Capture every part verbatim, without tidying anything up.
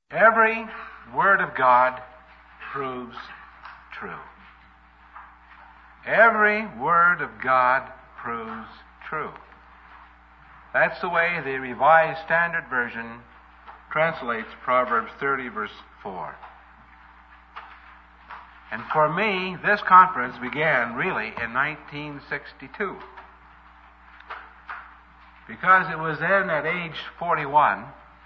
Every word of God proves true. Every word of God proves true. That's the way the Revised Standard Version translates Proverbs thirty, verse four. And for me, this conference began really in nineteen sixty-two. Because it was then at age forty-one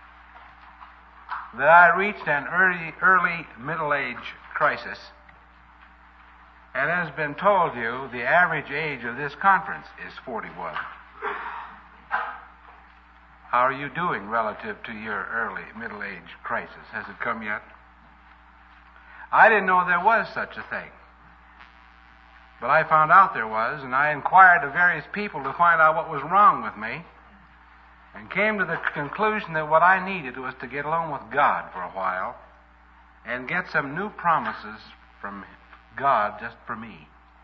that I reached an early, early middle age crisis. And as has been told you, the average age of this conference is forty-one. How are you doing relative to your early middle age crisis? Has it come yet? I didn't know there was such a thing. But I found out there was, and I inquired of various people to find out what was wrong with me, and came to the conclusion that what I needed was to get alone with God for a while and get some new promises from God just for me.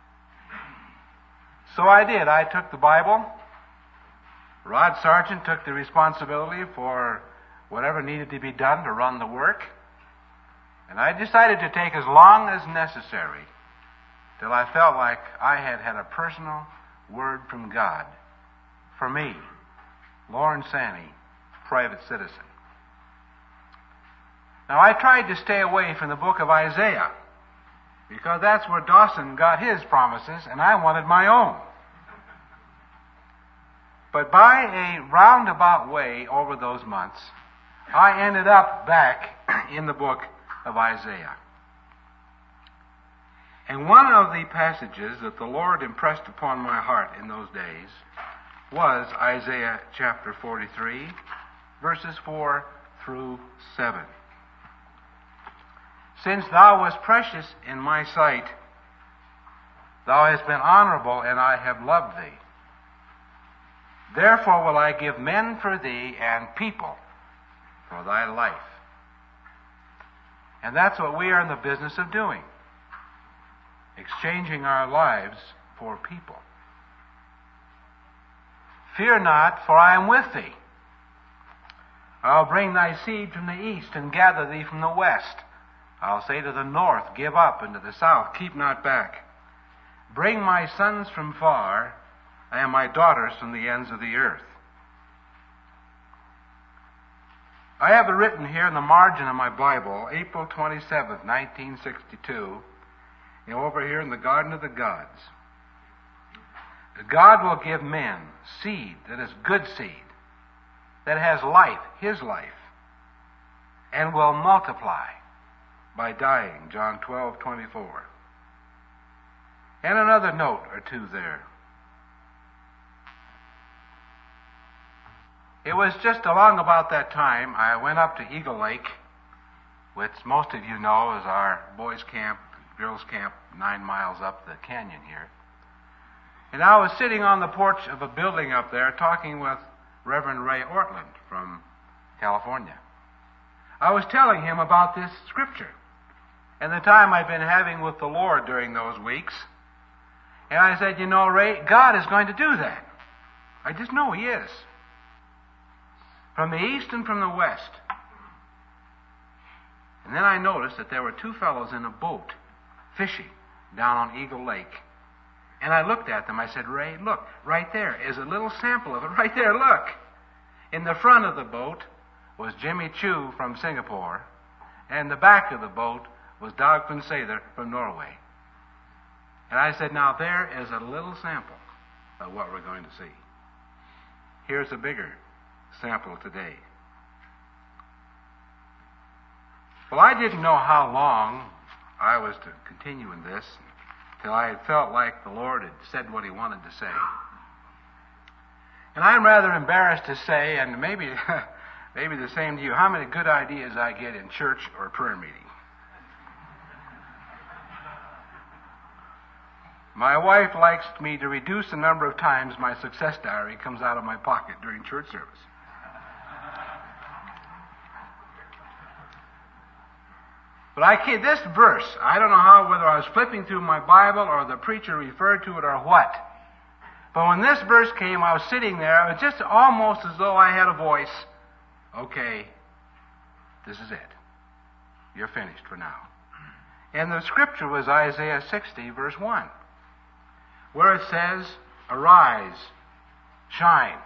So I did. I took the Bible. Rod Sargent took the responsibility for whatever needed to be done to run the work. And I decided to take as long as necessary till I felt like I had had a personal word from God for me, Lawrence Sanney, private citizen. Now, I tried to stay away from the book of Isaiah because that's where Dawson got his promises, and I wanted my own. But by a roundabout way over those months, I ended up back in the book of Isaiah. And one of the passages that the Lord impressed upon my heart in those days was Isaiah chapter forty-three, verses four through seven. Since thou wast precious in my sight, thou hast been honorable, and I have loved thee. Therefore will I give men for thee, and people for thy life. And that's what we are in the business of doing, exchanging our lives for people. Fear not, for I am with thee. I'll bring thy seed from the east and gather thee from the west. I'll say to the north, give up, and to the south, keep not back. Bring my sons from far, and my daughters from the ends of the earth. I have it written here in the margin of my Bible, April twenty-seventh, nineteen sixty-two, and over here in the Garden of the Gods. God will give men seed that is good seed, that has life, His life, and will multiply by dying, John twelve twenty-four. And another note or two there. It was just along about that time I went up to Eagle Lake, which most of you know is our boys' camp, girls' camp, nine miles up the canyon here. And I was sitting on the porch of a building up there talking with Reverend Ray Ortland from California. I was telling him about this scripture and the time I'd been having with the Lord during those weeks. And I said, you know, Ray, God is going to do that. I just know He is. From the east and from the west. And then I noticed that there were two fellows in a boat fishing down on Eagle Lake. And I looked at them. I said, Ray, look, right there is a little sample of it. Right there, look. In the front of the boat was Jimmy Chu from Singapore, and the back of the boat was Dag Funsader from Norway. And I said, now there is a little sample of what we're going to see. Here's a bigger sample today. Well, I didn't know how long I was to continue in this till I had felt like the Lord had said what He wanted to say. And I'm rather embarrassed to say, and maybe maybe the same to you, how many good ideas I get in church or prayer meeting. My wife likes me to reduce the number of times my success diary comes out of my pocket during church service. But I can't, this verse, I don't know how, whether I was flipping through my Bible or the preacher referred to it or what. But when this verse came, I was sitting there, it was just almost as though I had a voice. Okay, this is it. You're finished for now. And the scripture was Isaiah sixty, verse one, where it says, arise, shine,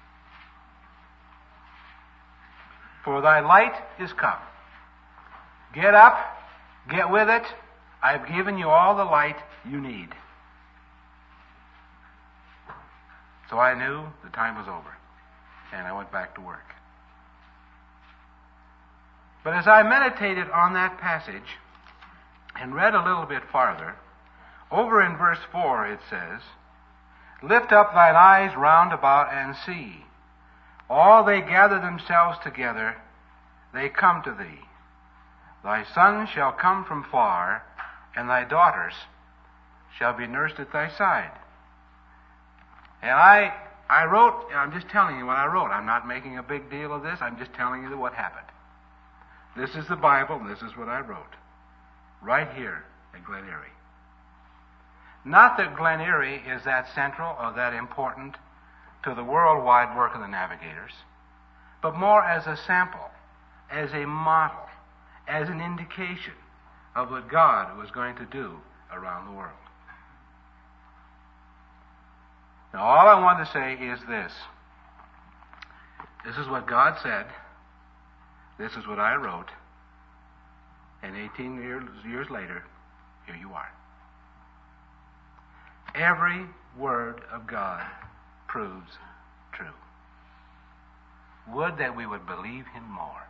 for thy light is come. Get up, get with it. I've given you all the light you need. So I knew the time was over, and I went back to work. But as I meditated on that passage and read a little bit farther, over in verse four it says, lift up thine eyes round about and see. All they gather themselves together, they come to thee. Thy sons shall come from far, and thy daughters shall be nursed at thy side. And I I wrote, I'm just telling you what I wrote. I'm not making a big deal of this. I'm just telling you what happened. This is the Bible, and this is what I wrote. Right here at Glen Erie. Not that Glen Erie is that central or that important to the worldwide work of the Navigators, but more as a sample, as a model, as an indication of what God was going to do around the world. Now, all I want to say is this. This is what God said. This is what I wrote. And eighteen years, years later, here you are. Every word of God proves true. Would that we would believe him more.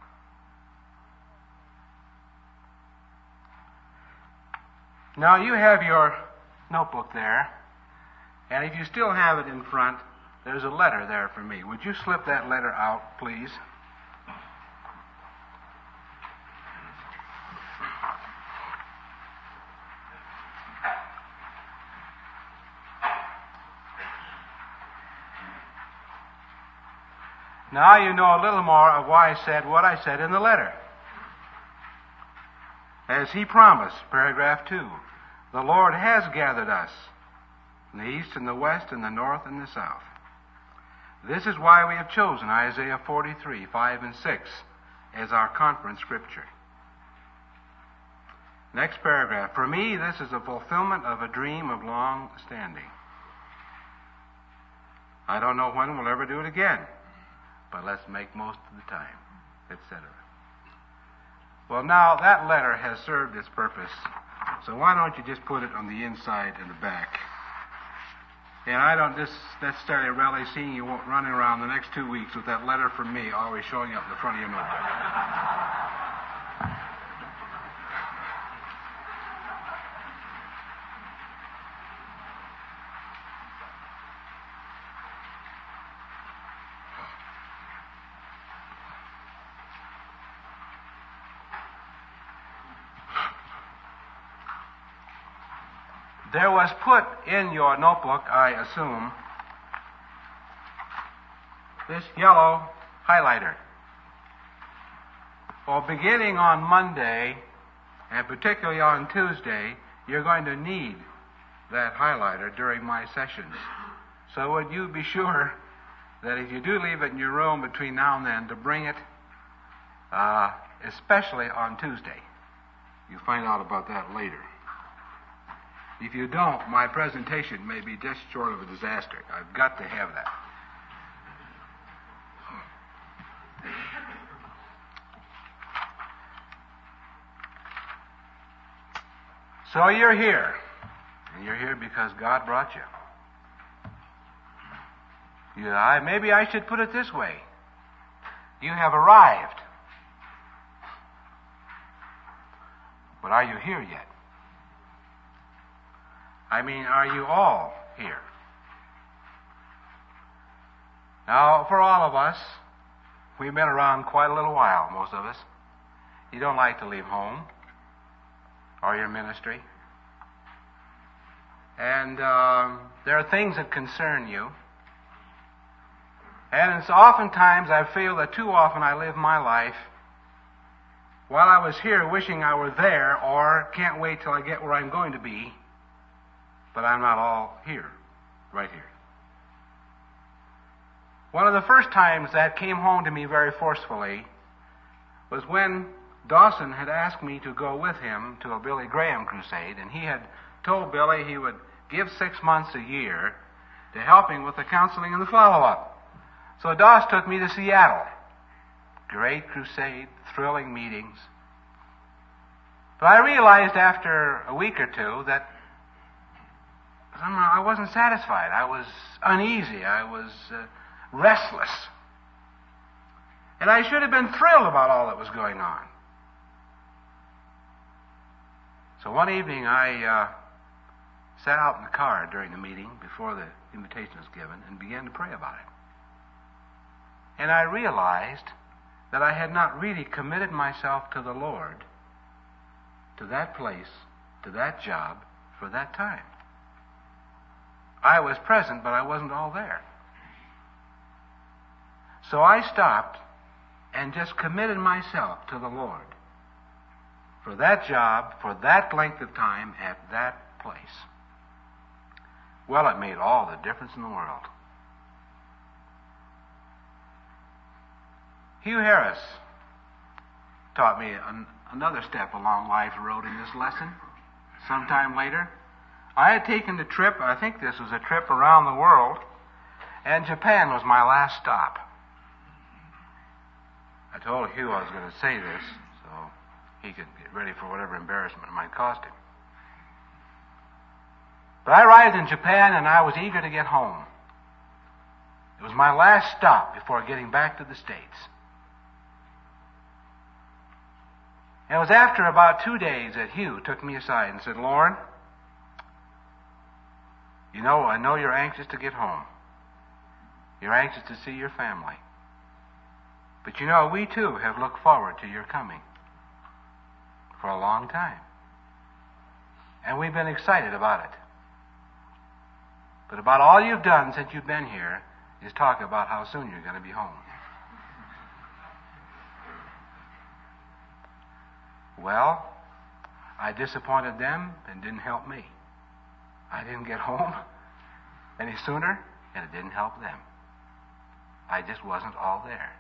Now, you have your notebook there. And if you still have it in front, there's a letter there for me. Would you slip that letter out, please? Now you know a little more of why I said what I said in the letter. As he promised, paragraph two, the Lord has gathered us in the east and the west and the north and the south. This is why we have chosen Isaiah forty-three, five and six as our conference scripture. Next paragraph. For me, this is a fulfillment of a dream of long standing. I don't know when we'll ever do it again, but let's make most of the time, et cetera. Well, now that letter has served its purpose, so why don't you just put it on the inside and the back? And I don't just necessarily rally seeing you running around the next two weeks with that letter from me always showing up in the front of your notebook. There was put in your notebook, I assume, this yellow highlighter. Well, beginning on Monday, and particularly on Tuesday, you're going to need that highlighter during my sessions. So would you be sure that if you do leave it in your room between now and then, to bring it, uh, especially on Tuesday. You'll find out about that later. If you don't, my presentation may be just short of a disaster. I've got to have that. So you're here. And you're here because God brought you. You, I, maybe I should put it this way. You have arrived. But are you here yet? I mean, are you all here? Now, for all of us, we've been around quite a little while, most of us. You don't like to leave home or your ministry. And um, there are things that concern you. And it's oftentimes I feel that too often I live my life while I was here wishing I were there, or can't wait till I get where I'm going to be. But I'm not all here, right here. One of the first times that came home to me very forcefully was when Dawson had asked me to go with him to a Billy Graham crusade, and he had told Billy he would give six months a year to help him with the counseling and the follow-up. So Doss took me to Seattle. Great crusade, thrilling meetings. But I realized after a week or two that somehow I wasn't satisfied. I was uneasy. I was uh, restless. And I should have been thrilled about all that was going on. So one evening I uh, sat out in the car during the meeting before the invitation was given and began to pray about it. And I realized that I had not really committed myself to the Lord, to that place, to that job, for that time. I was present, but I wasn't all there. So I stopped and just committed myself to the Lord for that job, for that length of time, at that place. Well, it made all the difference in the world. Hugh Harris taught me an, another step along life's road in this lesson. Sometime later, I had taken a trip, I think this was a trip around the world, and Japan was my last stop. I told Hugh I was going to say this, so he could get ready for whatever embarrassment it might cost him. But I arrived in Japan, and I was eager to get home. It was my last stop before getting back to the States. And it was after about two days that Hugh took me aside and said, "Loren, you know, I know you're anxious to get home. You're anxious to see your family. But you know, we too have looked forward to your coming for a long time. And we've been excited about it. But about all you've done since you've been here is talk about how soon you're going to be home." Well, I disappointed them and didn't help me. I didn't get home any sooner, and it didn't help them. I just wasn't all there.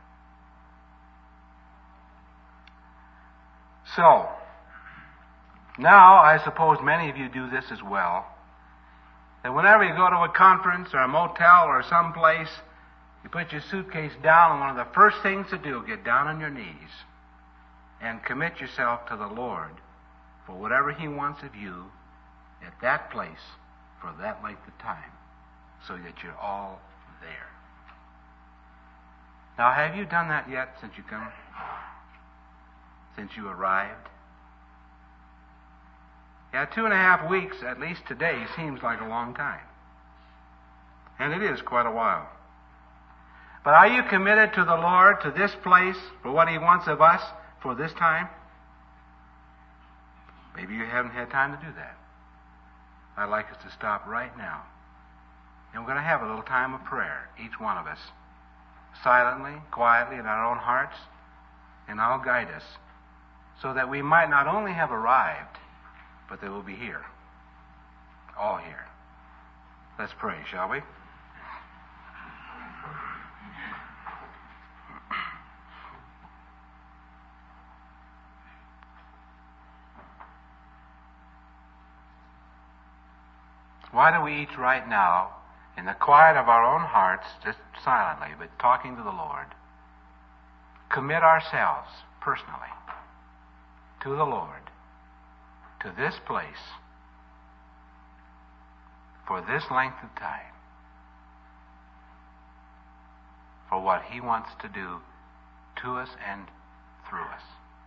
So, now I suppose many of you do this as well, that whenever you go to a conference or a motel or someplace, you put your suitcase down, and one of the first things to do, get down on your knees and commit yourself to the Lord for whatever He wants of you at that place for that length of time, so that you're all there. Now, have you done that yet since you come? Since you arrived? Yeah, two and a half weeks, at least today, seems like a long time. And it is quite a while. But are you committed to the Lord, to this place, for what He wants of us for this time? Maybe you haven't had time to do that. I'd like us to stop right now. And we're going to have a little time of prayer, each one of us, silently, quietly, in our own hearts, and I'll guide us, so that we might not only have arrived, but that we'll be here. All here. Let's pray, shall we? Why don't we each right now, in the quiet of our own hearts, just silently, but talking to the Lord, commit ourselves personally to the Lord, to this place, for this length of time, for what He wants to do to us and through us.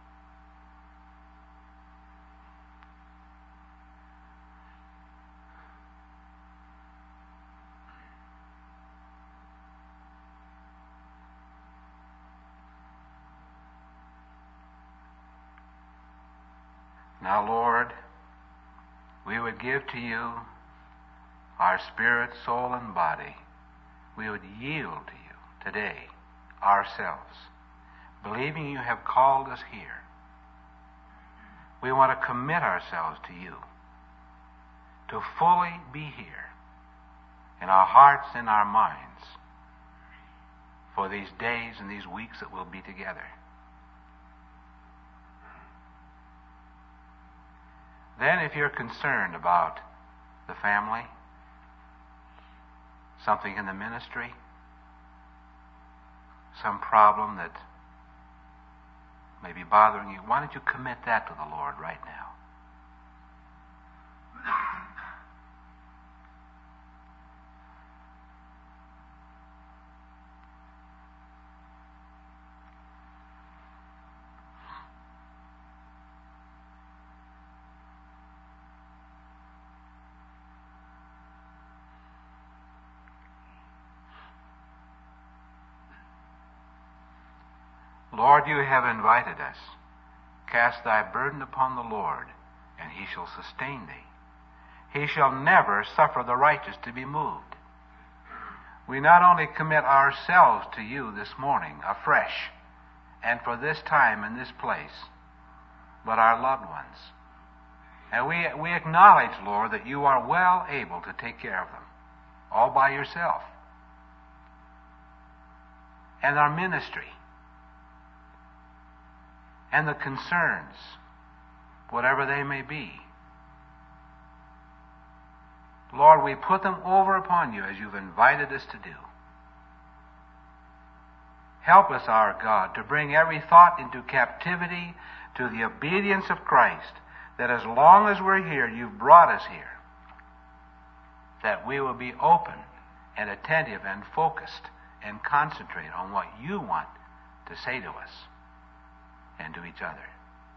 Now, Lord, we would give to you our spirit, soul, and body. We would yield to you today ourselves, believing you have called us here. We want to commit ourselves to you, to fully be here in our hearts and our minds for these days and these weeks that we'll be together. Then if you're concerned about the family, something in the ministry, some problem that may be bothering you, why don't you commit that to the Lord right now? Lord, you have invited us. Cast thy burden upon the Lord, and he shall sustain thee. He shall never suffer the righteous to be moved. We not only commit ourselves to you this morning afresh, and for this time and this place, but our loved ones. And we, we acknowledge, Lord, that you are well able to take care of them, all by yourself. And our ministry, and the concerns, whatever they may be. Lord, we put them over upon you as you've invited us to do. Help us, our God, to bring every thought into captivity to the obedience of Christ, that as long as we're here, you've brought us here, that we will be open and attentive and focused and concentrate on what you want to say to us and to each other.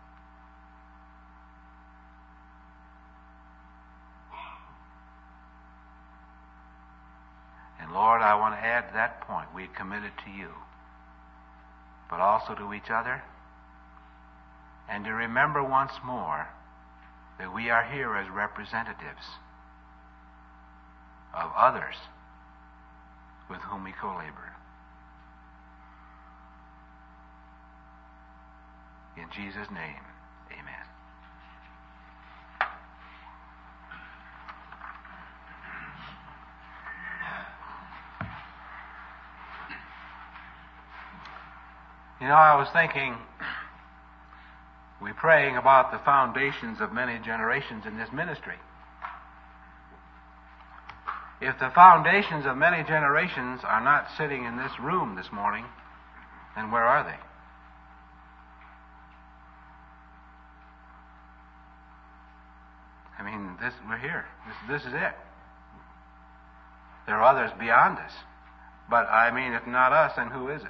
And Lord, I want to add to that point, we commit it to you, but also to each other, and to remember once more that we are here as representatives of others with whom we co-labor. In Jesus' name, amen. You know, I was thinking, we're praying about the foundations of many generations in this ministry. If the foundations of many generations are not sitting in this room this morning, then where are they? I mean, this, we're here. This, this is it. There are others beyond us. But, I mean, if not us, then who is it?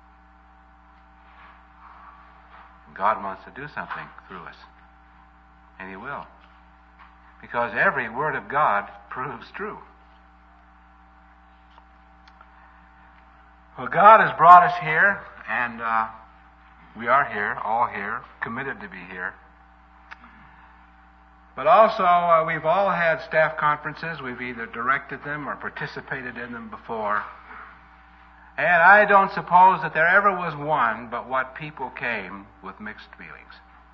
God wants to do something through us. And he will. Because every word of God proves true. Well, God has brought us here, and uh, we are here, all here, committed to be here. But also, uh, we've all had staff conferences. We've either directed them or participated in them before. And I don't suppose that there ever was one but what people came with mixed feelings.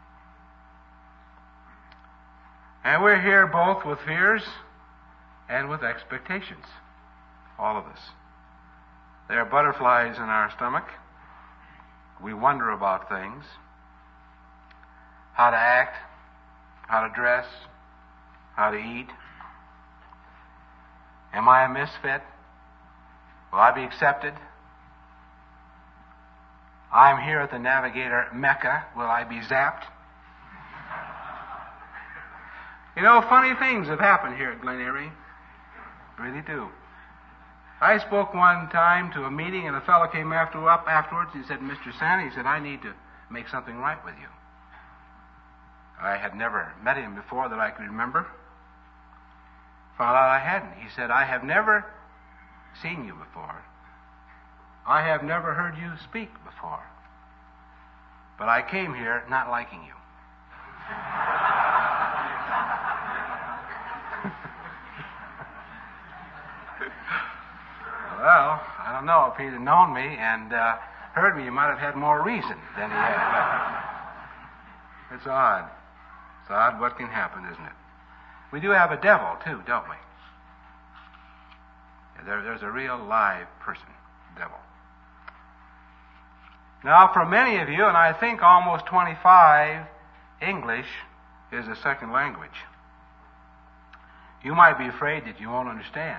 And we're here both with fears and with expectations. All of us. There are butterflies in our stomach. We wonder about things. How to act. How to dress, how to eat. Am I a misfit? Will I be accepted? I'm here at the Navigator Mecca. Will I be zapped? You know, funny things have happened here at Glen Erie. Really do. I spoke one time to a meeting, and a fellow came after, up afterwards. He said, Mister Santa, he said, I need to make something right with you. I had never met him before that I could remember. Found out I hadn't. He said, I have never seen you before. I have never heard you speak before. But I came here not liking you. Well, I don't know. If he'd have known me and uh, heard me, he might have had more reason than he had. It's odd. It's odd what can happen, isn't it? We do have a devil, too, don't we? Yeah, there, there's a real live person, devil. Now, for many of you, and I think almost twenty-five English is a second language. You might be afraid that you won't understand.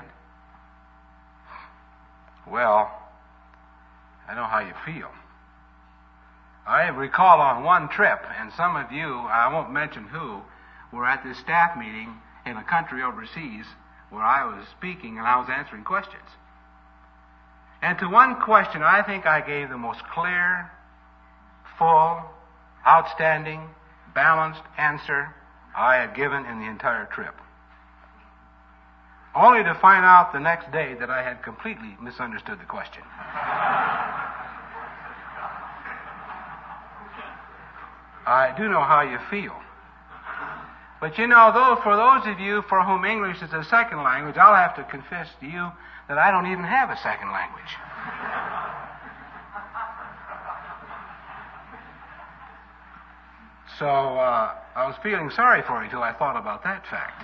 Well, I know how you feel. I recall on one trip, and some of you, I won't mention who, were at this staff meeting in a country overseas where I was speaking and I was answering questions. And to one question, I think I gave the most clear, full, outstanding, balanced answer I had given in the entire trip. Only to find out the next day that I had completely misunderstood the question. I do know how you feel. But you know, though, for those of you for whom English is a second language, I'll have to confess to you that I don't even have a second language. So uh, I was feeling sorry for you till I thought about that fact.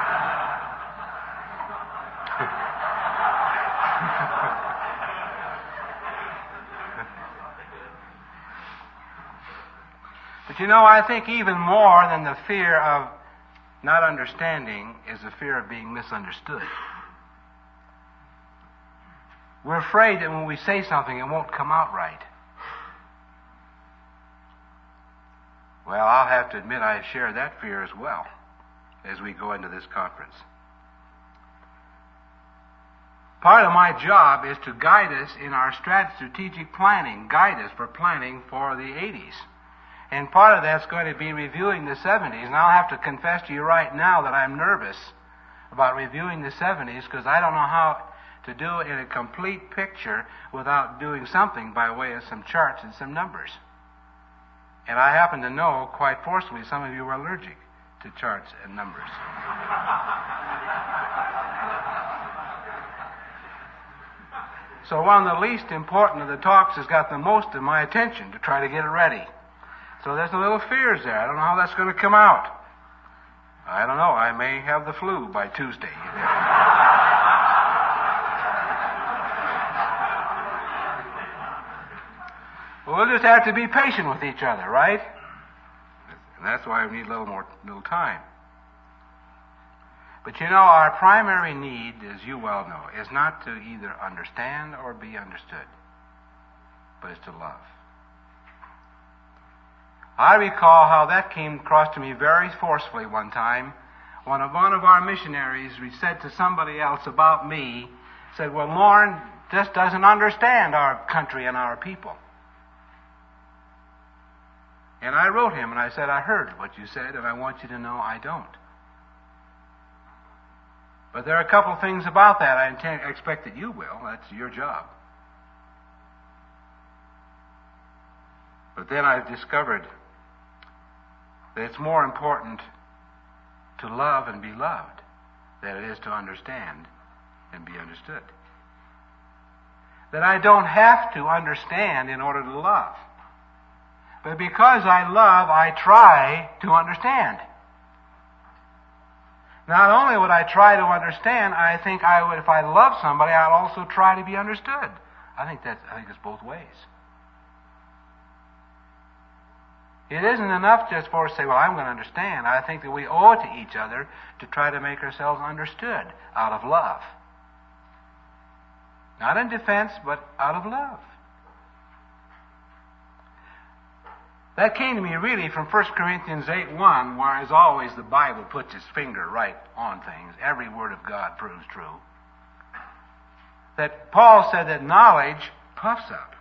But you know, I think even more than the fear of not understanding is the fear of being misunderstood. We're afraid that when we say something, it won't come out right. Well, I'll have to admit I share that fear as well as we go into this conference. Part of my job is to guide us in our strat- strategic planning, guide us for planning for the eighties. And part of that's going to be reviewing the seventies. And I'll have to confess to you right now that I'm nervous about reviewing the seventies because I don't know how to do it in a complete picture without doing something by way of some charts and some numbers. And I happen to know quite forcibly some of you are allergic to charts and numbers. So one of the least important of the talks has got the most of my attention to try to get it ready. So there's a little fears there. I don't know how that's going to come out. I don't know. I may have the flu by Tuesday. Well, we'll just have to be patient with each other, right? And that's why we need a little more little time. But you know, our primary need, as you well know, is not to either understand or be understood, but it's to love. I recall how that came across to me very forcefully one time when one of our missionaries said to somebody else about me, said, well, Lauren just doesn't understand our country and our people. And I wrote him and I said, I heard what you said and I want you to know I don't. But there are a couple of things about that I intend, expect that you will. That's your job. But then I've discovered that it's more important to love and be loved than it is to understand and be understood. That I don't have to understand in order to love. But because I love, I try to understand. Not only would I try to understand, I think I would, if I love somebody, I'll also try to be understood. I think that's, I think it's both ways. It isn't enough just for us to say, well, I'm going to understand. I think that we owe it to each other to try to make ourselves understood out of love. Not in defense, but out of love. That came to me really from First Corinthians eight one, where, as always, the Bible puts its finger right on things. Every word of God proves true. That Paul said that knowledge puffs up,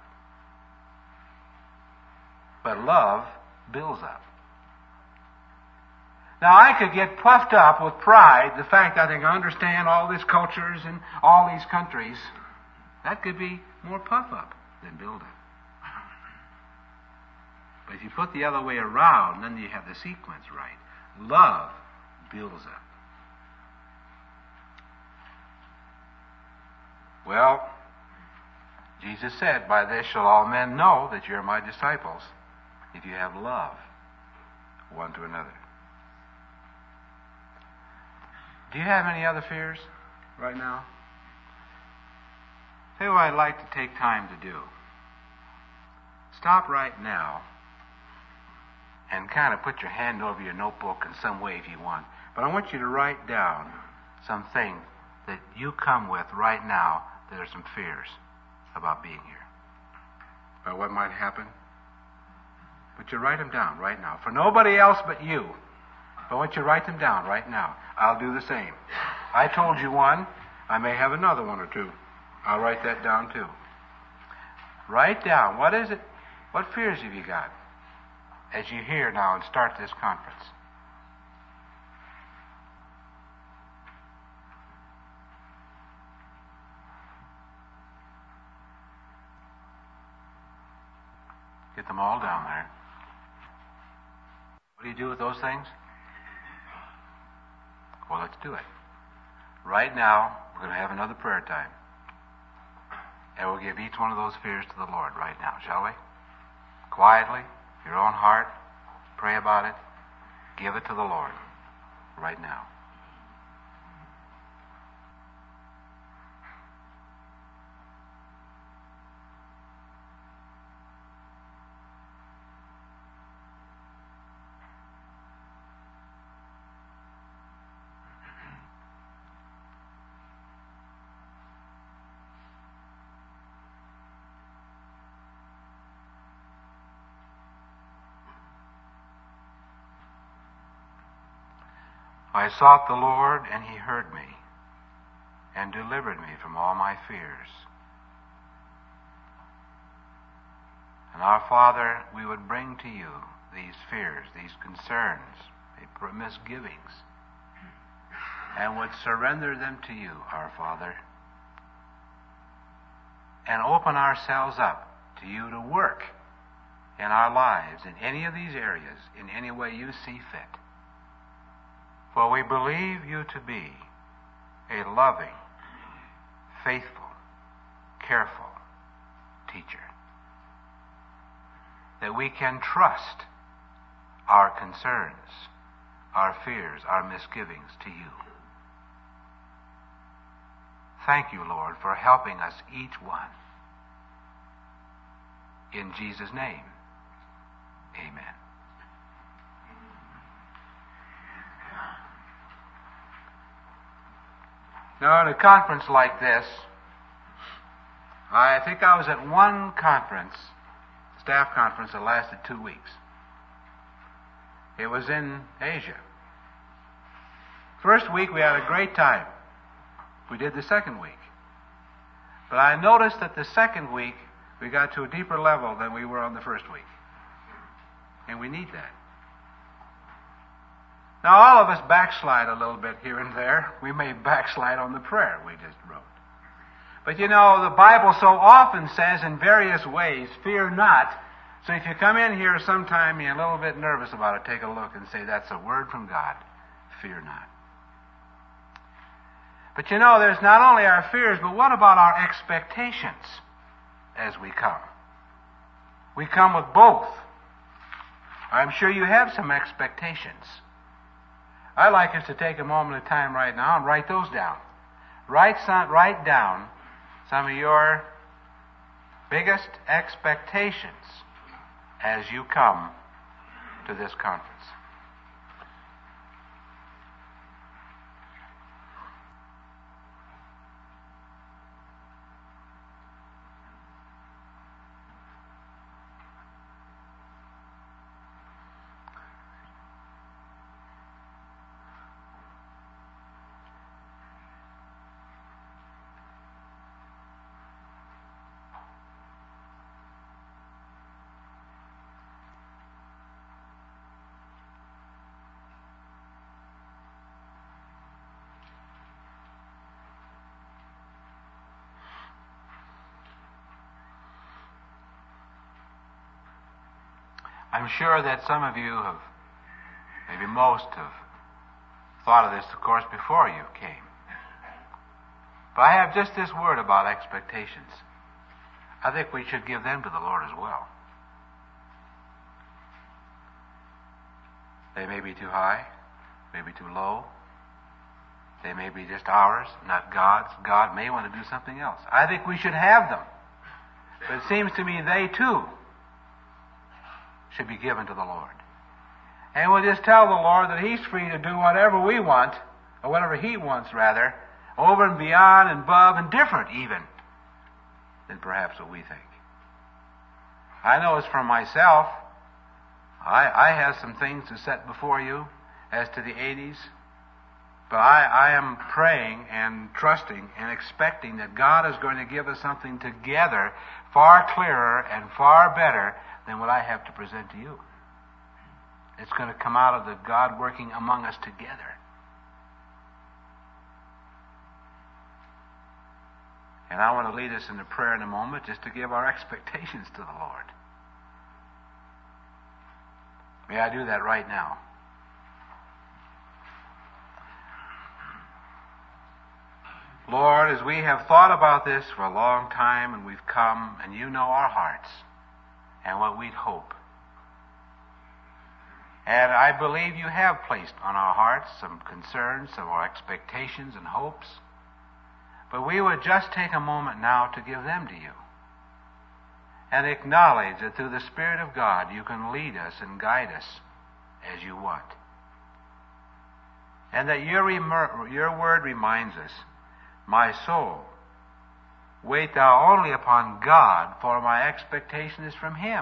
but love builds up. Now, I could get puffed up with pride, the fact that I think I understand all these cultures and all these countries. That could be more puff up than build up. But if you put the other way around, then you have the sequence right. Love builds up. Well, Jesus said, by this shall all men know that you're my disciples, if you have love one to another. Do you have any other fears right now? Tell you what I'd like to take time to do. Stop right now and kind of put your hand over your notebook in some way if you want. But I want you to write down some things that you come with right now that are some fears about being here. Or what might happen. But you write them down right now. For nobody else but you. But I want you to write them down right now. I'll do the same. I told you one. I may have another one or two. I'll write that down too. Write down. What is it? What fears have you got as you hear now and start this conference? Get them all down there. What do you do with those things? Well, let's do it. Right now, we're going to have another prayer time. And we'll give each one of those fears to the Lord right now, shall we? Quietly, your own heart, pray about it. Give it to the Lord right now. I sought the Lord, and he heard me, and delivered me from all my fears. And our Father, we would bring to you these fears, these concerns, these misgivings, and would surrender them to you, our Father, and open ourselves up to you to work in our lives in any of these areas, in any way you see fit. For we believe you to be a loving, faithful, careful teacher. That we can trust our concerns, our fears, our misgivings to you. Thank you, Lord, for helping us each one. In Jesus' name, amen. Now, in a conference like this, I think I was at one conference, staff conference that lasted two weeks. It was in Asia. First week we had a great time. We did the second week. But I noticed that the second week we got to a deeper level than we were on the first week. And we need that. Now, all of us backslide a little bit here and there. We may backslide on the prayer we just wrote. But you know, the Bible so often says in various ways, fear not. So if you come in here sometime and you're a little bit nervous about it, take a look and say, that's a word from God. Fear not. But you know, there's not only our fears, but what about our expectations as we come? We come with both. I'm sure you have some expectations. I'd like us to take a moment of time right now and write those down. Write, some, write down some of your biggest expectations as you come to this conference. I'm sure that some of you have, maybe most have, thought of this, of course, before you came. But I have just this word about expectations. I think we should give them to the Lord as well. They may be too high, maybe too low. They may be just ours, not God's. God may want to do something else. I think we should have them. But it seems to me they too should be given to the Lord. And we'll just tell the Lord that He's free to do whatever we want, or whatever He wants, rather, over and beyond and above and different even than perhaps what we think. I know as for myself, I, I have some things to set before you as to the eighties, but I, I am praying and trusting and expecting that God is going to give us something together far clearer and far better than what I have to present to you. It's going to come out of the God working among us together. And I want to lead us into prayer in a moment just to give our expectations to the Lord. May I do that right now? Lord, as we have thought about this for a long time and we've come and you know our hearts and what we'd hope. And I believe you have placed on our hearts some concerns, some of our expectations and hopes. But we would just take a moment now to give them to you and acknowledge that through the Spirit of God you can lead us and guide us as you want. And that your, rem- your word reminds us, my soul, wait thou only upon God, for my expectation is from Him.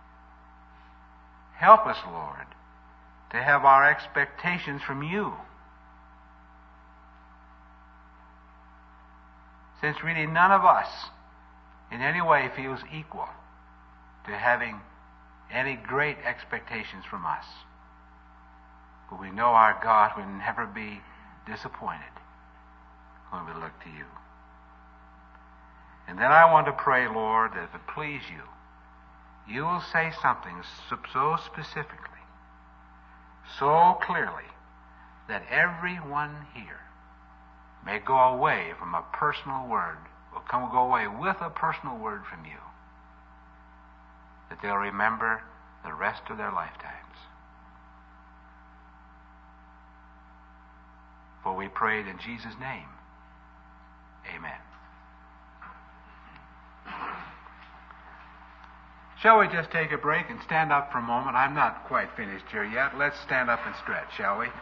Help us, Lord, to have our expectations from you. Since really none of us in any way feels equal to having any great expectations from us. But we know our God will never be disappointed when we look to you. And then I want to pray, Lord, that if it please you, you will say something so specifically, so clearly, that everyone here may go away from a personal word, will come go away with a personal word from you, that they'll remember the rest of their lifetimes. For we prayed in Jesus' name. Amen. Shall we just take a break and stand up for a moment? I'm not quite finished here yet. Let's stand up and stretch, shall we?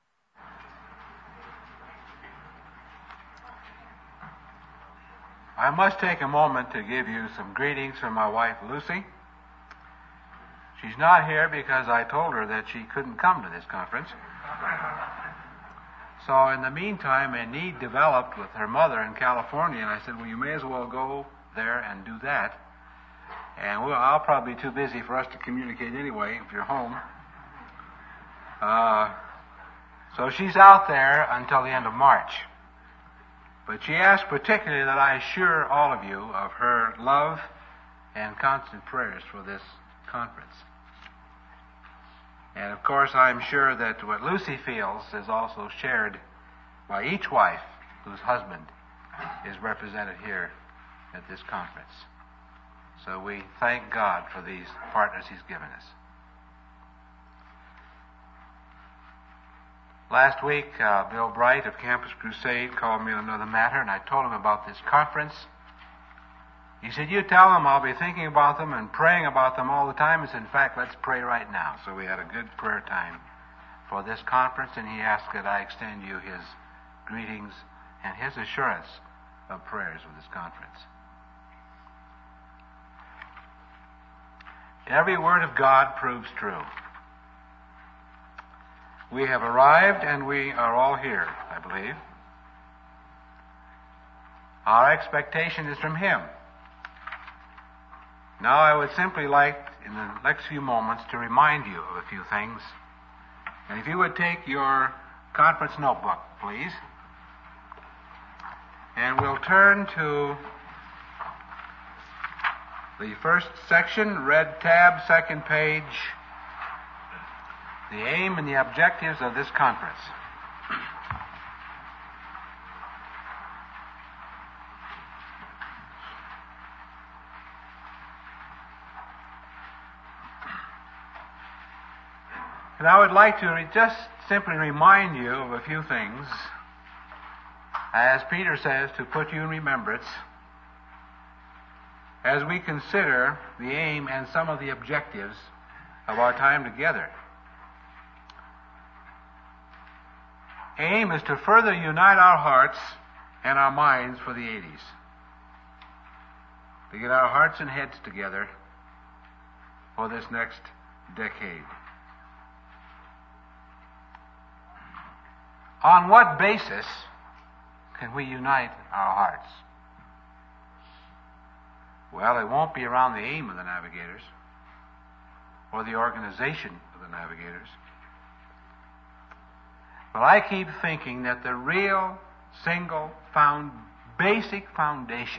I must take a moment to give you some greetings from my wife, Lucy. She's not here because I told her that she couldn't come to this conference. So in the meantime, a need developed with her mother in California, and I said, well, you may as well go there and do that. And we'll, I'll probably be too busy for us to communicate anyway if you're home. Uh, so she's out there until the end of March. But she asked particularly that I assure all of you of her love and constant prayers for this conference. And of course, I'm sure that what Lucy feels is also shared by each wife whose husband is represented here at this conference. So we thank God for these partners He's given us. Last week, uh, Bill Bright of Campus Crusade called me on another matter, and I told him about this conference. He said, you tell them I'll be thinking about them and praying about them all the time. He said, in fact, let's pray right now. So we had a good prayer time for this conference, and he asked that I extend you his greetings and his assurance of prayers with this conference. Every word of God proves true. We have arrived and we are all here, I believe. Our expectation is from Him. Now I would simply like, in the next few moments, to remind you of a few things. And if you would take your conference notebook, please. And we'll turn to the first section, red tab, second page, the aim and the objectives of this conference. And I would like to re- just simply remind you of a few things, as Peter says, to put you in remembrance, as we consider the aim and some of the objectives of our time together. aim is to further unite our hearts and our minds for the eighties. To get our hearts and heads together for this next decade. On what basis can we unite our hearts? Well, it won't be around the aim of the navigators or the organization of the navigators. But I keep thinking that the real, single, found, basic foundation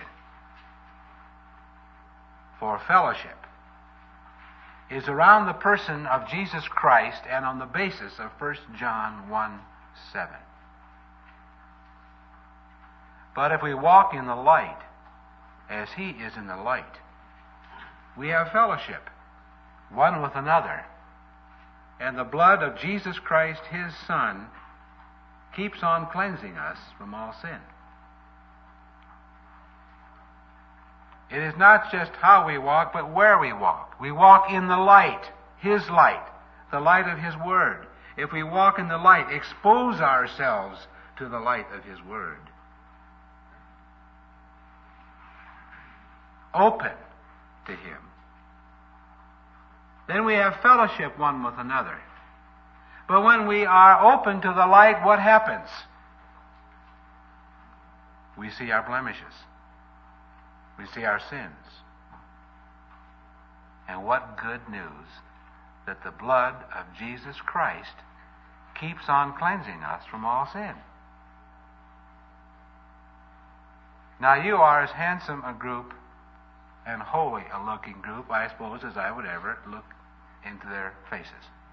for fellowship is around the person of Jesus Christ and on the basis of First John one seven. But if we walk in the light, as he is in the light, we have fellowship one with another. And the blood of Jesus Christ, his Son, keeps on cleansing us from all sin. It is not just how we walk, but where we walk. We walk in the light, his light, the light of his Word. If we walk in the light, expose ourselves to the light of his Word. Open to him. Then we have fellowship one with another. But when we are open to the light, what happens? We see our blemishes. We see our sins. And what good news that the blood of Jesus Christ keeps on cleansing us from all sin. Now you are as handsome a group and holy a looking group, I suppose, as I would ever look into their faces.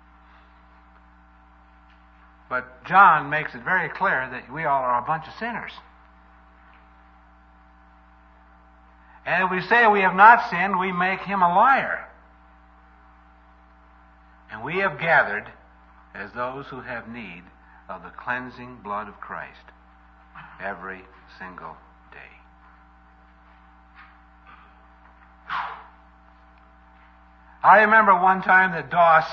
But John makes it very clear that we all are a bunch of sinners. And if we say we have not sinned, we make him a liar. And we have gathered as those who have need of the cleansing blood of Christ every single day. I remember one time that Doss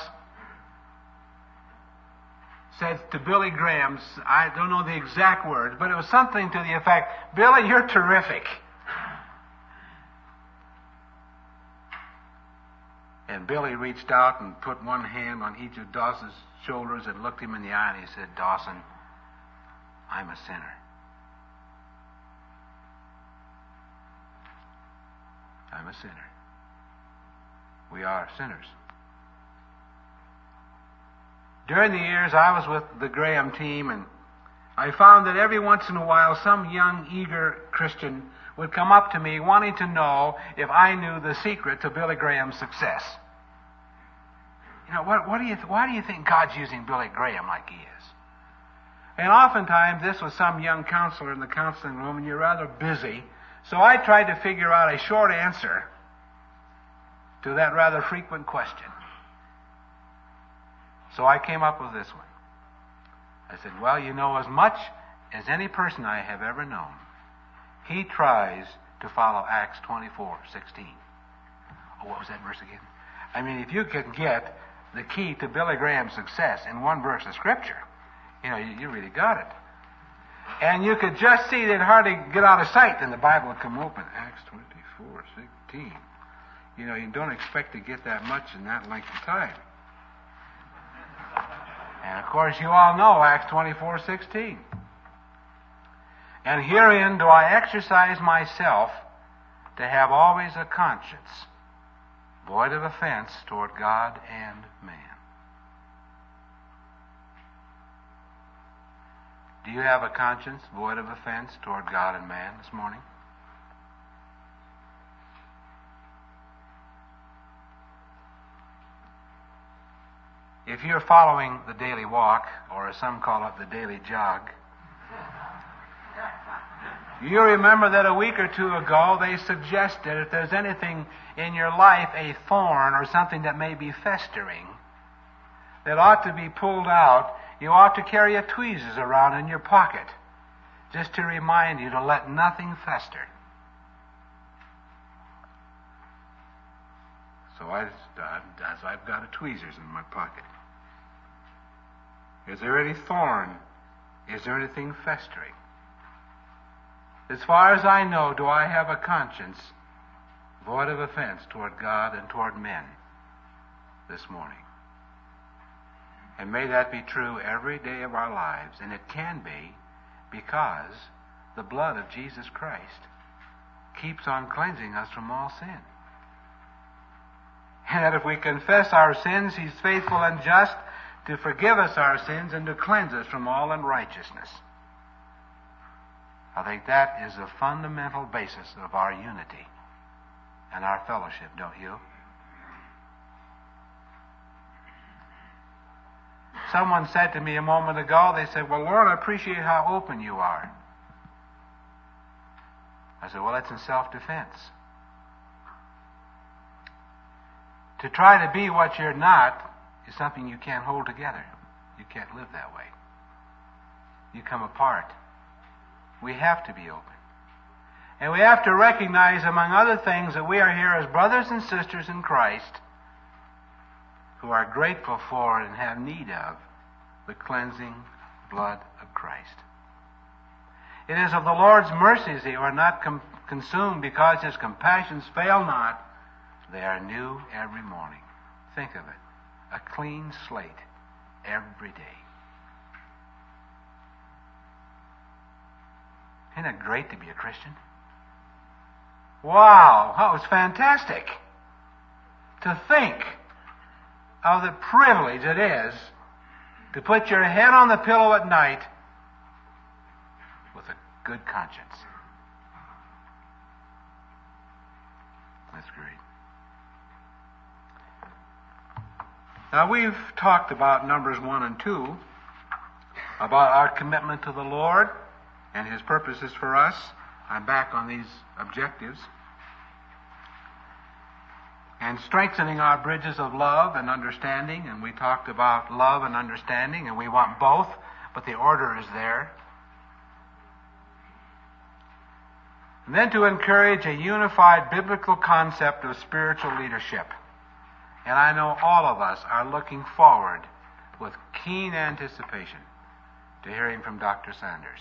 said to Billy Graham, I don't know the exact words, but it was something to the effect, Billy, you're terrific. And Billy reached out and put one hand on each of Doss's shoulders and looked him in the eye and he said, Dawson, I'm a sinner. I'm a sinner. We are sinners. During the years I was with the Graham team, and I found that every once in a while some young, eager Christian would come up to me wanting to know if I knew the secret to Billy Graham's success. You know, what, what do you th- why do you think God's using Billy Graham like he is? And oftentimes this was some young counselor in the counseling room, and you're rather busy. So I tried to figure out a short answer to that rather frequent question. So I came up with this one. I said, well, you know, as much as any person I have ever known, he tries to follow Acts twenty-four sixteen. Oh, what was that verse again? I mean, if you could get the key to Billy Graham's success in one verse of Scripture, you know, you, you really got it. And you could just see they'd hardly get out of sight, then the Bible would come open. Acts twenty-four sixteen. You know, you don't expect to get that much in that length of time. And of course, you all know Acts twenty-four sixteen. And herein do I exercise myself to have always a conscience void of offense toward God and man. Do you have a conscience void of offense toward God and man this morning? If you're following the daily walk, or as some call it, the daily jog, you remember that a week or two ago they suggested if there's anything in your life, a thorn or something that may be festering, that ought to be pulled out, you ought to carry a tweezers around in your pocket, just to remind you to let nothing fester. So I, I've got a tweezers in my pocket. Is there any thorn Is there anything festering? As far as I know, do I have a conscience void of offense toward God and toward men this morning? And may that be true every day of our lives. And it can be because the blood of Jesus Christ keeps on cleansing us from all sin. And that if we confess our sins, He's faithful and just to forgive us our sins and to cleanse us from all unrighteousness. I think that is the fundamental basis of our unity and our fellowship, don't you? Someone said to me a moment ago, they said, well, Lord, I appreciate how open you are. I said, well, that's in self-defense. To try to be what you're not is something you can't hold together. You can't live that way. You come apart. We have to be open. And we have to recognize, among other things, that we are here as brothers and sisters in Christ who are grateful for and have need of the cleansing blood of Christ. It is of the Lord's mercies that you are not com- consumed because His compassions fail not. They are new every morning. Think of it. A clean slate every day. Isn't it great to be a Christian? Wow, that was fantastic. To think of the privilege it is to put your head on the pillow at night with a good conscience. That's great. Now, we've talked about Numbers one and two, about our commitment to the Lord and His purposes for us. I'm back on these objectives. And strengthening our bridges of love and understanding, and we talked about love and understanding, and we want both, but the order is there. And then to encourage a unified biblical concept of spiritual leadership. And I know all of us are looking forward with keen anticipation to hearing from Doctor Sanders.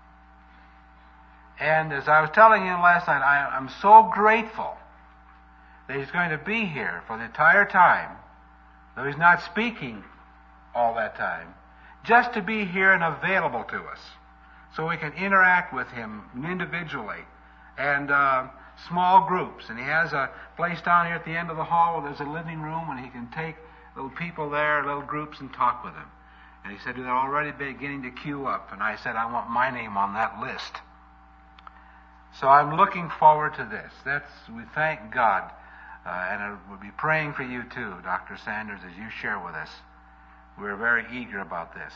And as I was telling him last night, I, I'm so grateful that he's going to be here for the entire time, though he's not speaking all that time, just to be here and available to us so we can interact with him individually and uh, small groups. And he has a place down here at the end of the hall where there's a living room and he can take little people there, little groups, and talk with them. And he said they're already beginning to queue up. And I said, I want my name on that list. So I'm looking forward to this. That's, we thank God. Uh, and I will be praying for you too, Doctor Sanders, as you share with us. We're very eager about this.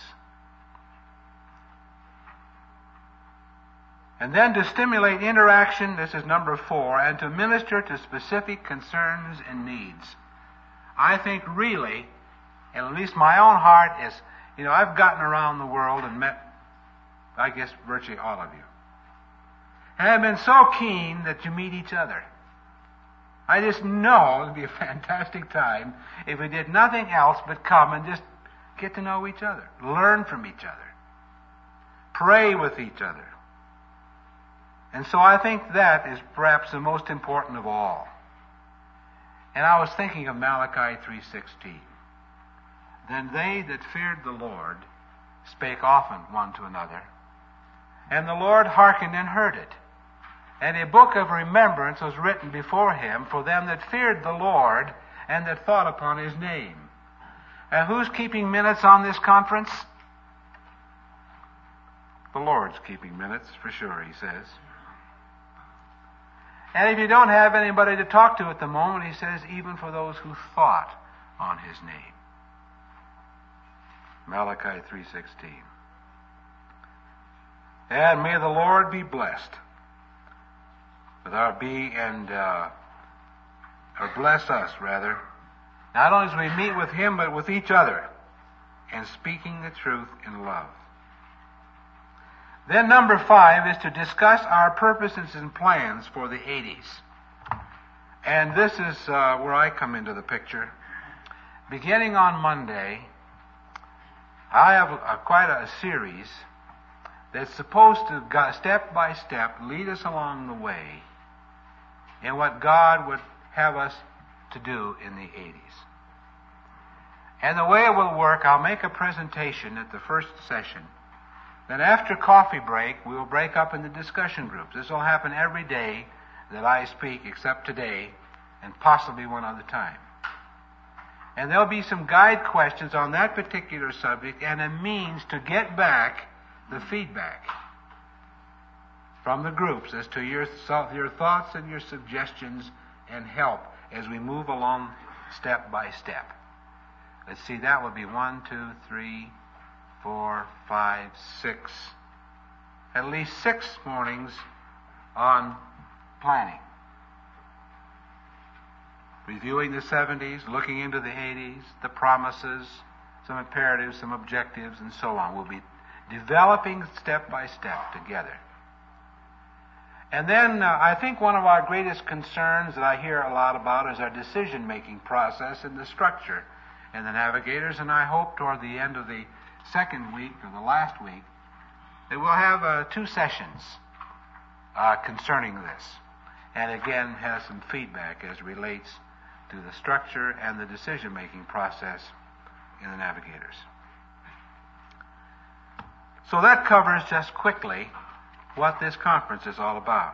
And then to stimulate interaction, this is number four, and to minister to specific concerns and needs. I think really, and at least my own heart is, you know, I've gotten around the world and met, I guess, virtually all of you. And I've been so keen that you meet each other. I just know it would be a fantastic time if we did nothing else but come and just get to know each other, learn from each other, pray with each other. And so I think that is perhaps the most important of all. And I was thinking of Malachi three sixteen. Then they that feared the Lord spake often one to another, and the Lord hearkened and heard it. And a book of remembrance was written before him for them that feared the Lord and that thought upon his name. And who's keeping minutes on this conference? The Lord's keeping minutes, for sure, he says. And if you don't have anybody to talk to at the moment, he says, even for those who thought on his name. Malachi three sixteen. And may the Lord be blessed with our be and uh, or bless us rather, not only as we meet with him but with each other, and speaking the truth in love. Then number five is to discuss our purposes and plans for the eighties. And this is uh, where I come into the picture. Beginning on Monday, I have a, quite a series that's supposed to, go, step by step, lead us along the way in what God would have us to do in the eighties. And the way it will work, I'll make a presentation at the first session. Then after coffee break, we will break up into discussion groups. This will happen every day that I speak, except today, and possibly one other time. And there'll be some guide questions on that particular subject and a means to get back the feedback from the groups as to your, your thoughts and your suggestions and help as we move along step by step. Let's see, that would be one, two, three, four, five, six, at least six mornings on planning. Reviewing the seventies, looking into the eighties, the promises, some imperatives, some objectives, and so on. We'll be developing step by step together. And then uh, I think one of our greatest concerns that I hear a lot about is our decision-making process and the structure in the Navigators, and I hope toward the end of the second week or the last week that we'll have uh, two sessions uh, concerning this, and again have some feedback as relates to the structure and the decision-making process in the Navigators. So that covers just quickly what this conference is all about.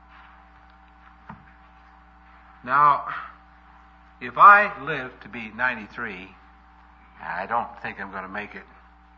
Now, if I live to be ninety-three, I don't think I'm going to make it.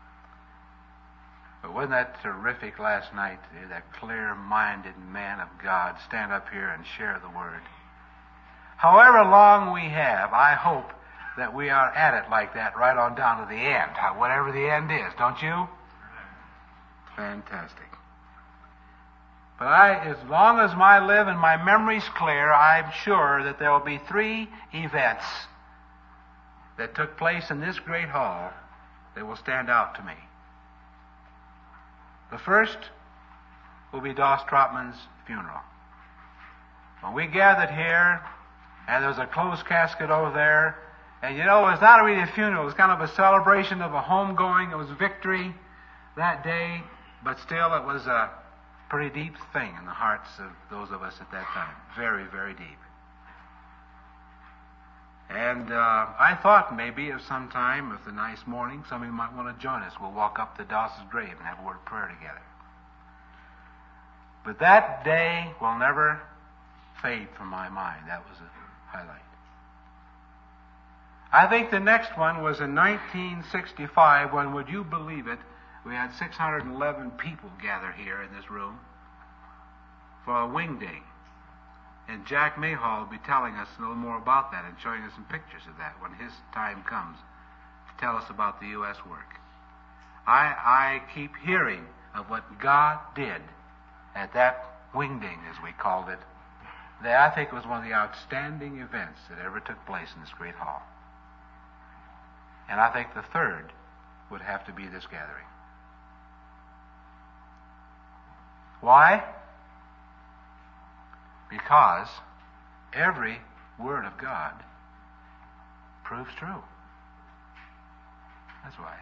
But wasn't that terrific last night, that clear-minded man of God stand up here and share the Word? However long we have, I hope that we are at it like that right on down to the end, whatever the end is, don't you? Fantastic. But I, as long as I live and my memory's clear, I'm sure that there will be three events that took place in this great hall that will stand out to me. The first will be Doss Trotman's funeral. When we gathered here, and there was a closed casket over there, and you know, it was not really a funeral, it was kind of a celebration of a homegoing. It was victory that day, but still it was a pretty deep thing in the hearts of those of us at that time. Very, very deep. And uh, I thought maybe if sometime, if a nice morning, some of you might want to join us. We'll walk up to Doss's grave and have a word of prayer together. But that day will never fade from my mind. That was a highlight. I think the next one was in nineteen sixty-five when, would you believe it, we had six hundred eleven people gather here in this room for a wing day. And Jack Mayhall will be telling us a little more about that and showing us some pictures of that when his time comes to tell us about the U S work. I, I keep hearing of what God did at that wingding, as we called it. That I think was one of the outstanding events that ever took place in this great hall. And I think the third would have to be this gathering. Why? Because every word of God proves true. That's why.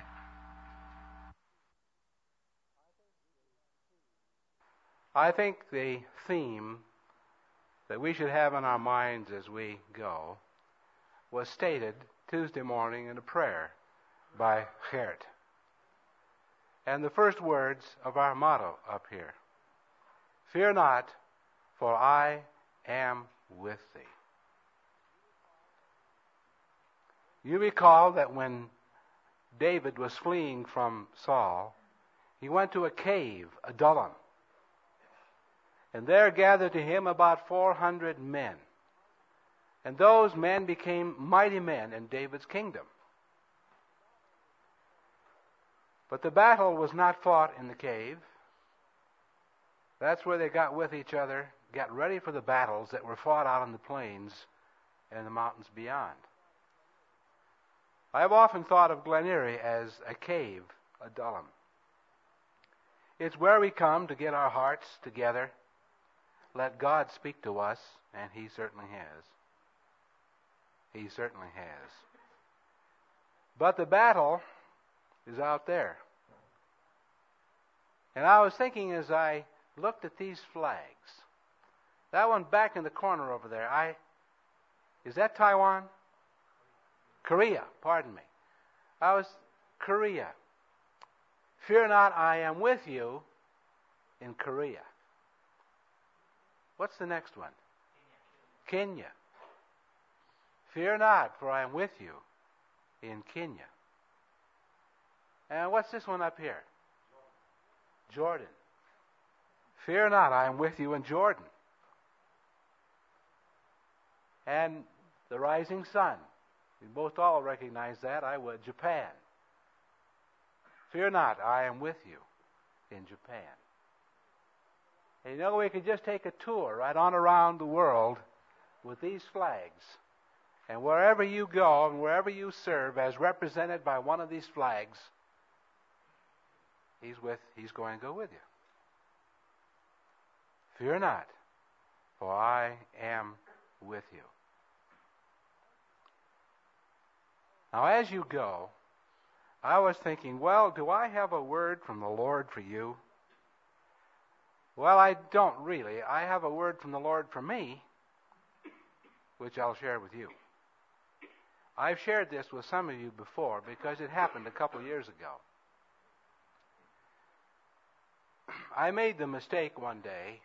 I think the theme that we should have in our minds as we go was stated Tuesday morning in a prayer by Geert. And the first words of our motto up here: "Fear not, for I am with thee." You recall that when David was fleeing from Saul, he went to a cave, Adullam. And there gathered to him about four hundred men. And those men became mighty men in David's kingdom. But the battle was not fought in the cave. That's where they got with each other, got ready for the battles that were fought out on the plains and the mountains beyond. I have often thought of Glen Erie as a cave, Adullam. It's where we come to get our hearts together, let God speak to us, and He certainly has. He certainly has. But the battle is out there. And I was thinking as I looked at these flags, that one back in the corner over there, I, is that Taiwan? Korea, pardon me. I was, Korea. Fear not, I am with you in Korea. What's the next one? Kenya. Fear not, for I am with you in Kenya. And what's this one up here? Jordan. Fear not, I am with you in Jordan. And the rising sun. We both all recognize that. I would. Japan. Fear not, I am with you in Japan. And you know, we could just take a tour right on around the world with these flags. And wherever you go and wherever you serve, as represented by one of these flags, he's with, he's going to go with you. Fear not, for I am with you. Now, as you go, I was thinking, well, do I have a word from the Lord for you? Well, I don't really. I have a word from the Lord for me, which I'll share with you. I've shared this with some of you before because it happened a couple of years ago. I made the mistake one day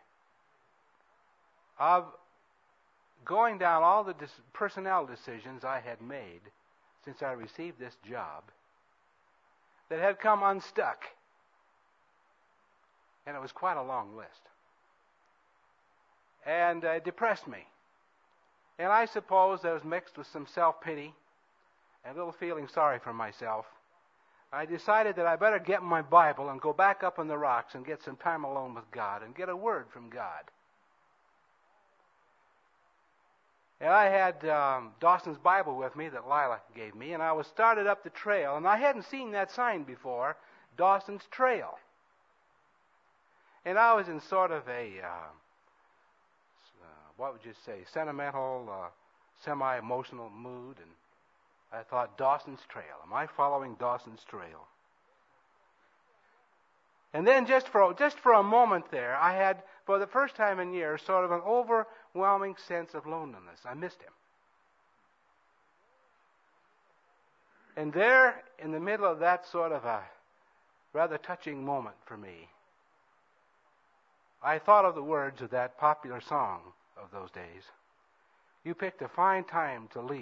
of going down all the dis- personnel decisions I had made since I received this job that had come unstuck. And it was quite a long list. And uh, it depressed me. And I suppose that was mixed with some self-pity and a little feeling sorry for myself. I decided that I better get my Bible and go back up on the rocks and get some time alone with God and get a word from God. And I had um, Dawson's Bible with me that Lila gave me, and I was started up the trail, and I hadn't seen that sign before, Dawson's Trail. And I was in sort of a, uh, uh, what would you say, sentimental, uh, semi-emotional mood, and I thought, Dawson's Trail. Am I following Dawson's Trail? And then just for just for a moment there, I had, for the first time in years, sort of an overwhelming sense of loneliness. I missed him. And there, in the middle of that sort of a rather touching moment for me, I thought of the words of that popular song of those days. You picked a fine time to leave.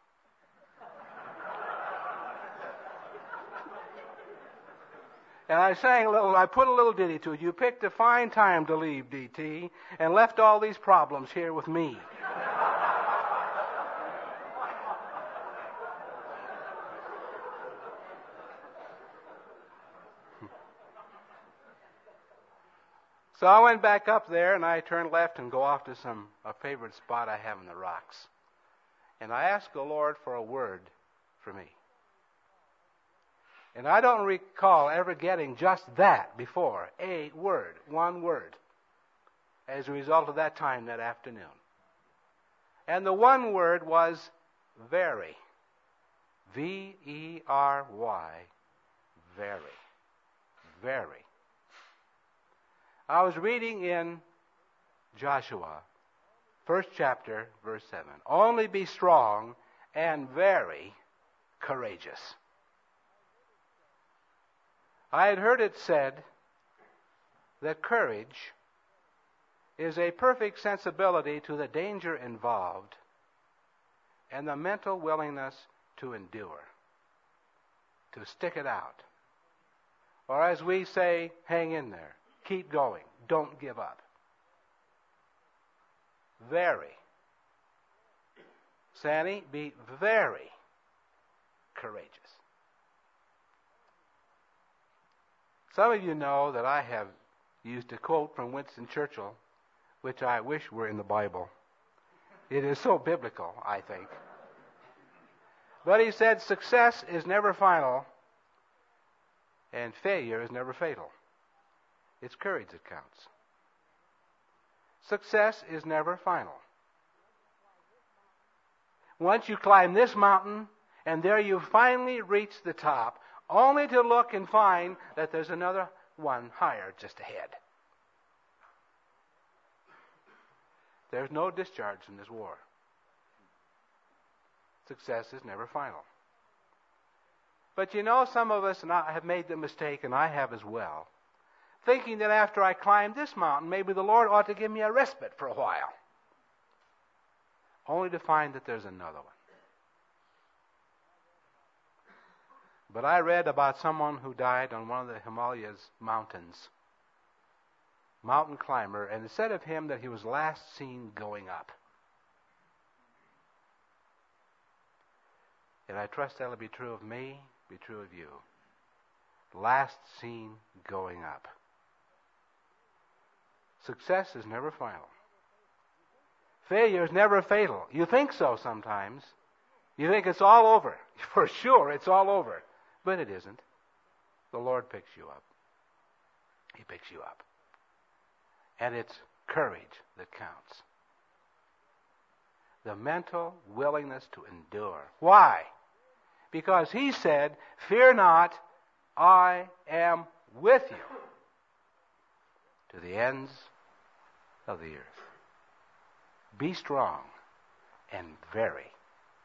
And I sang a little, I put a little ditty to it. You picked a fine time to leave, D T, and left all these problems here with me. So I went back up there, and I turned left and go off to some a favorite spot I have in the rocks. And I asked the Lord for a word for me. And I don't recall ever getting just that before, a word, one word, as a result of that time that afternoon. And the one word was very. V E R Y, very. Very. I was reading in Joshua, first chapter, verse seven. Only be strong and very courageous. I had heard it said that courage is a perfect sensibility to the danger involved and the mental willingness to endure, to stick it out. Or as we say, hang in there, keep going, don't give up. Very. Sandy, be very courageous. Some of you know that I have used a quote from Winston Churchill, which I wish were in the Bible. It is so biblical, I think. But he said, success is never final, and failure is never fatal. It's courage that counts. Success is never final. Once you climb this mountain, and there you finally reach the top, only to look and find that there's another one higher just ahead. There's no discharge in this war. Success is never final. But you know, some of us, and I have made the mistake, and I have as well, thinking that after I climb this mountain, maybe the Lord ought to give me a respite for a while. Only to find that there's another one. But I read about someone who died on one of the Himalayas mountains, mountain climber, and it said of him that he was last seen going up. And I trust that'll be true of me, be true of you. Last seen going up. Success is never final. Failure is never fatal. You think so sometimes. You think it's all over. For sure, it's all over. But it isn't. The Lord picks you up. He picks you up. And it's courage that counts. The mental willingness to endure. Why? Because He said, "Fear not, I am with you to the ends of the earth." Be strong and very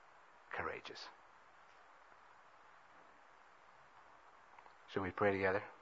courageous. Shall we pray together?